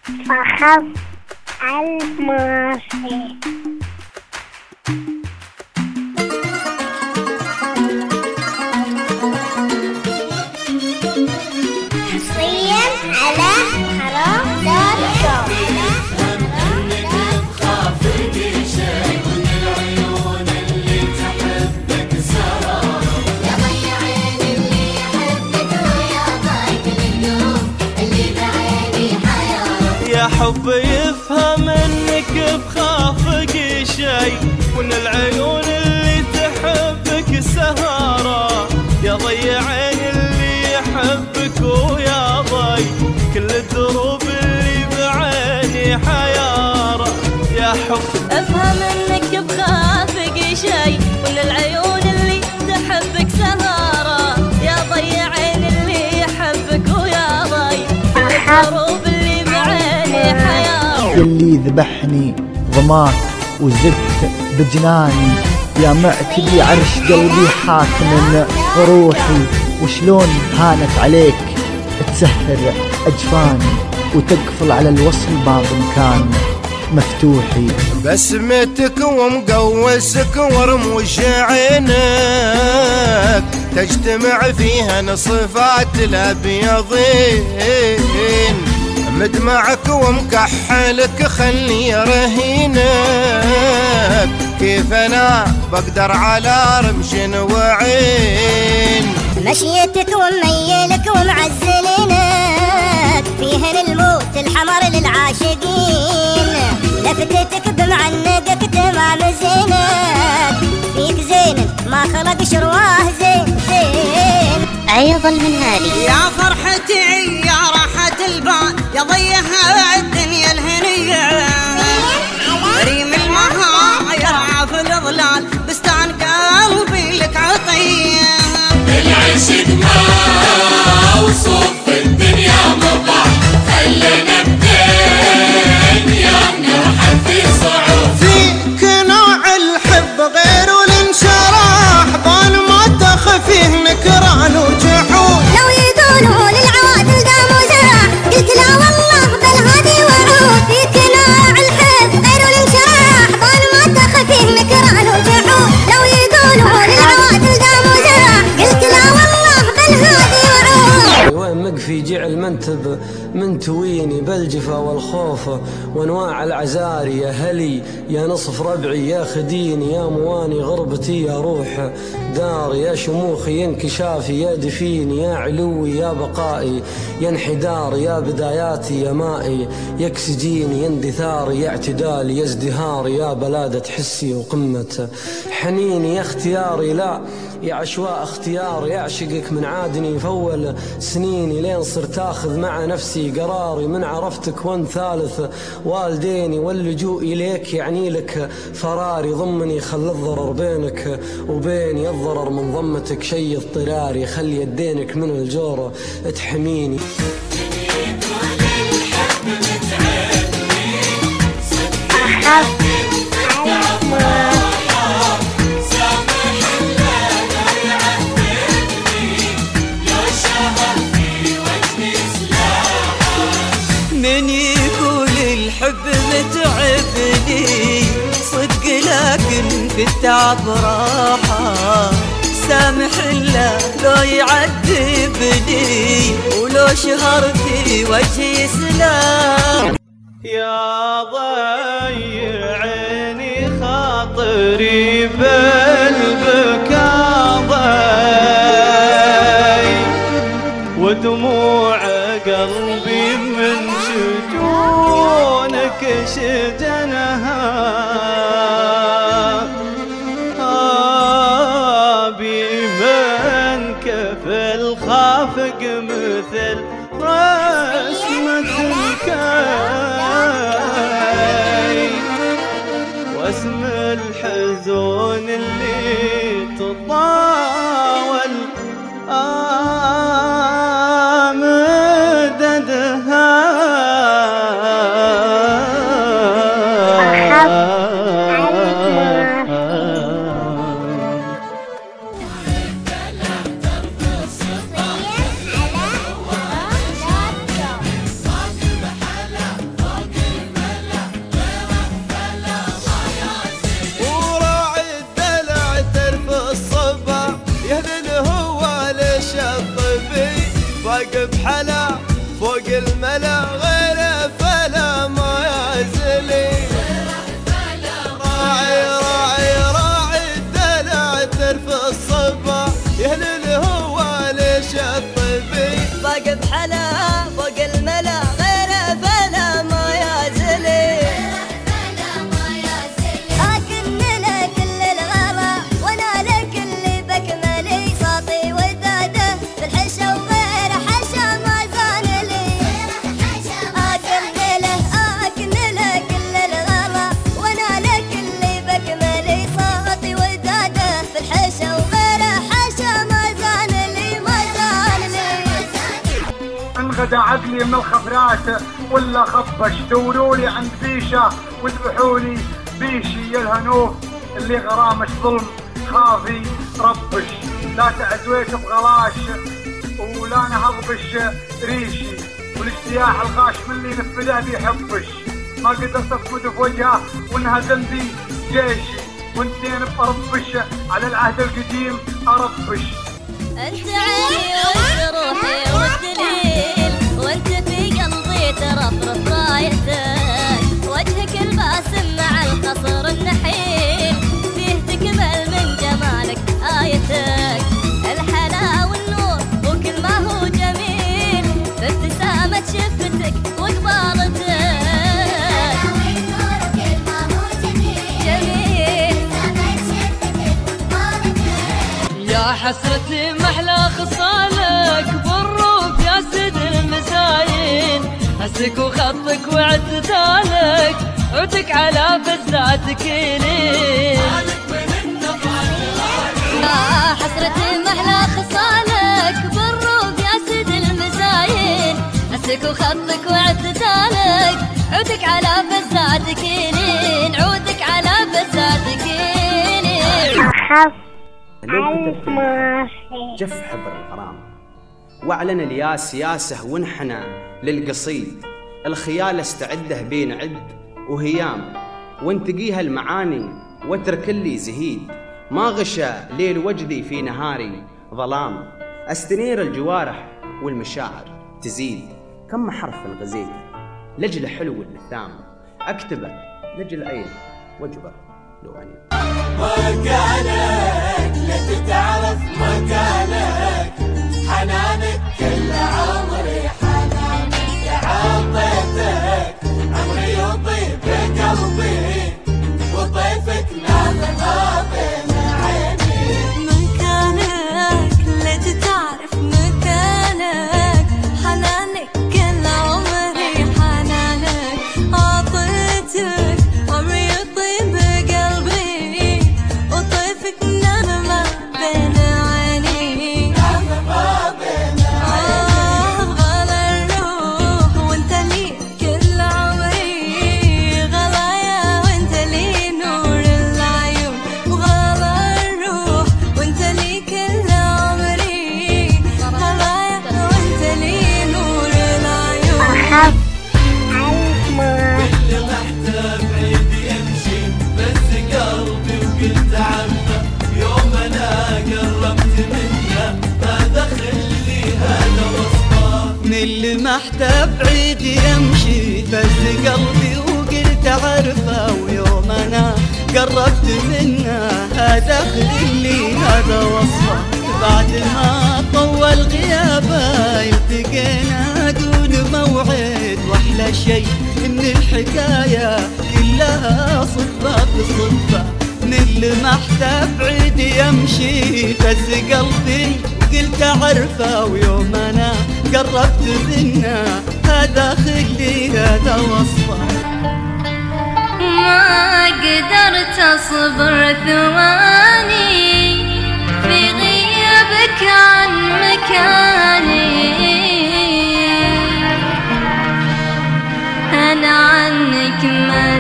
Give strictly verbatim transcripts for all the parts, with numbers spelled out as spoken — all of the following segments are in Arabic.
فخذ الماضي. حصريا على حرام دوت كوم. يا حب يفهم انك بخافك شي، وان العيون اللي تحبك سهارة. يا ضي عين اللي يحبك ويا ضي كل الدروب اللي بعيني حيارة. يا حب افهم انك بخافك شي، وان العيون اللي تحبك سهارة. يا ضي عين اللي يحبك ويا ضي كل الدروب يلي ذبحني ضماك وزدت بجناني. يا معتلي عرش قلبي حاكم روحي، وشلون هانت عليك تسهر أجفاني وتقفل على الوصل باب مكان مفتوحي. بسمتك ومقوسك ورموش عينك تجتمع فيها نصفات الأبيضين. مدمعك ومكحلك خلني رهينك، كيف انا بقدر على رمش وعين. مشيتك وميلك ومعزلينك فيهن الموت الحمر للعاشقين. لفتتك بمعنقك تمام زينك، فيك زين ما خلق شرواه زين زين. عيض المنهالي. يا فرحتي يا راحة البال، يا ضيها الدنيا الهنية. ريم المها يرعى في الظلال، بستان قلبي لك عطية. العشق ما وصف الدنيا مطاح، خلينا بدنيا نرحب في صعود. فيك نوع الحب غير الانشراح، بان ما تخفيه نكران وجحود. لو يقولوا للعوادل قاموا زراح، قلت لا والله بل هذه وعود. فيك نوع الحب غير الانشراح، بان ما تخفيه نكران وجحود. لو يقولوا للعوادل قاموا زراح، قلت لا والله بل هذه وعود. وين مقفي جعل منتب من تويني بالجفا والخوف وانواع العزاري. يا هلي يا نصف ربعي يا خديني، يا مواني غربتي يا روح داري. يا شموخي يا انكشافي يا دفيني، يا علوي يا بقائي يا انحداري. يا بداياتي يا مائي يا اكسجيني، يا اندثاري يا اعتدالي يا ازدهاري. يا بلادة حسي وقمة حنيني، يا اختياري لا يا عشواء اختياري. يعشقك من عادني فول سنيني، لين صرت اخذ مع نفسي قراري. من عرفتك وان ثالث والديني، واللجوء اليك يعني لك فراري. ضمني خل الضرر بينك وبيني، الضرر من ضمتك شي اضطراري. خلي يدينك من الجورة تحميني. من يقول الحب متعبني صدق، لكن في التعب راحة. سامح الله لو يعذبني، ولو شهر في وجهي سلام. يا ضيعيني خاطري بالبكا ضي، ودموع قلبي من شجونك شجنها. آبي من كفل خافق مثل رسمة الكاي، واسم الحزون اللي تطاول آمددها. باقي بحلا فوق الملا غير فلا ما يزلي راعي راعي راعي الدلع ترفع الصبا يهلل هو ليش الطبي باقي بحلا فوق الملا غير فلا ما يزلي أكن لك كل الغلا وانا لك اللي بكملي صاطي وداده في الحشا وغير حشا ما زان لي أكن له أكن له كل الغلا وانا لك اللي بكملي صاطي وداده في الحشا وغير حشا ما زان لي ما زان لي انغدى عقلي من الخفرات ولا خبش دورولي عند بيشه وذبحولي بيشي يا الهنوف اللي غرامش ظلم خافي ربش لا تعزويت بغلاش ولا نهضبش ريشي والاجتياح الغاش من اللي نفذه بيحبش ما قدرت اصمد في وجهه وانهزم بي جيشي وانتين بربش على العهد القديم اربش انت عيني وانت روحي والدليل وانت في قلبي ترفرف رايتك وجهك الباسم مع القصر النحيل فيه تكمل من جمالك آيتك الحلا والنور وكل ما هو جميل في ابتسامة شفتك وقبالتك جميل يا حسرتي محلى خصالك بالروف يا سيد المساين هسك وخطك واعتدالك عودك على فزاتك لين يا حسرتي محلى خصالك بالروف يا سيد المساين هسك وخطك واعتدالك عودك على فزاتك لين عودك على فزاتك لين جف حبر الغرام واعلن الياس ياسه وانحنى للقصيد الخيال استعده بين عد وهيام وانتقيها المعاني واترك اللي زهيد ما غشى ليل وجدي في نهاري ظلام استنير الجوارح والمشاعر تزيد كم حرف الغزيل لجل حلو اللثام اكتبه لجل عين وجبه لواني مكانك لا تتعرف مكانك حنانك كل عمري حنانك عطيتك عمري يطيب قلبي وطيفك ناظر بين عيني مكانك لا تتعرف مكانك حنانك كل عمري حنانك عطيتك عمري يطيب قلبي وطيفك نغمة بين عيني نغمة بين عيني غلا الروح وانت لي كل عمري غلايا وانت لي نور العيون وغلا الروح وانت لي كل عمري غلايا وانت لي نور العيون كل ما احتاج عيدي امشي بس قلبي وقلت عنه يوم انا قربت منه هذا خلي هذا وصفه من ما احتاج بعيد يمشي بس قلبي وقلت عرفه ويوم انا قربت منه هذا خلي هذا وصفه بعد ما طول غيابه التقينا دون موعد واحلى شيء ان الحكايه كلها صدفه بصدفه من ما احتاج بعيد يمشي بس قلبي قلت عرفه ويوم انا قربت منه هذا خلي هذا وصفه ما قدرت اصبر ثواني في غيابك عن مكاني انا عنك ما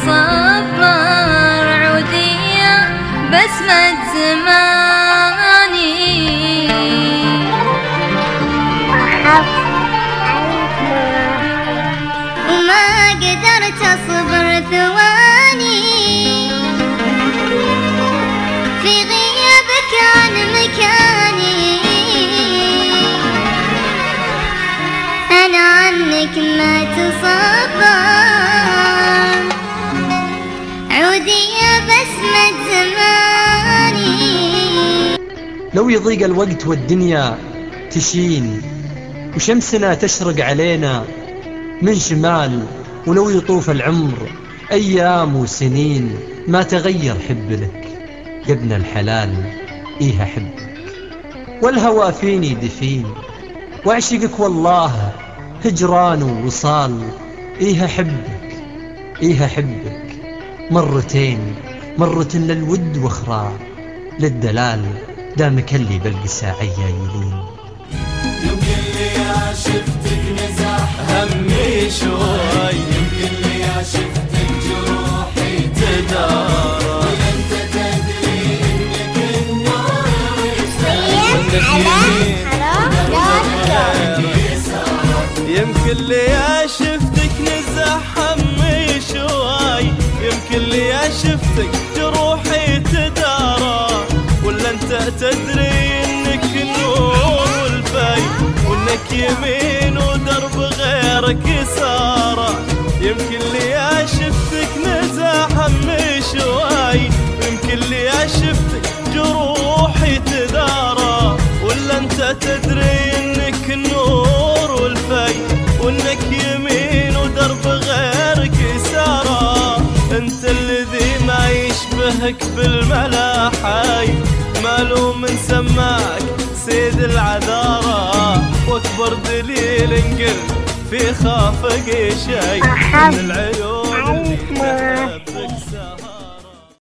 تصبر عودية بسمة زماني وما قدرت اصبر ثواني في غيابك عن مكاني عنك ما تصبر عودي يا بسمة زماني. لو يضيق الوقت والدنيا تشين وشمسنا تشرق علينا من شمال، ولو يطوف العمر أيام وسنين ما تغير حب لك يا ابن الحلال، إيه أحبك والهوى فيني دفين، وأعشقك والله هجران ووصال، إيه أحبك إيه أحبك مرتين، مرة للود وأخرى للدلال، دامك اللي بالقساعية يلين. يمكن لي شفتك نزاح همي شوي، يمكن لي شفتك جروحي تدارى، وانت تدري انك النور وانك يمين يمكن لي شفتك نزاح همي شوي، يمكن لي شفتك جروحي تدارى، ولا انت تدري انك النور والفاي، وانك يمين ودرب غيرك يسارى. يمكن لي شفتك نزاح همي شوي، يمكن لي شفتك جروحي تدارى، ولا انت تدري انك النور والفاي، وانك يمين ودرب غيرك يسارى. انت الذي ما يشبهك بالملاحي، مالو من سماك سيد العذارى، واكبر دليل انقل في خافق شي من العز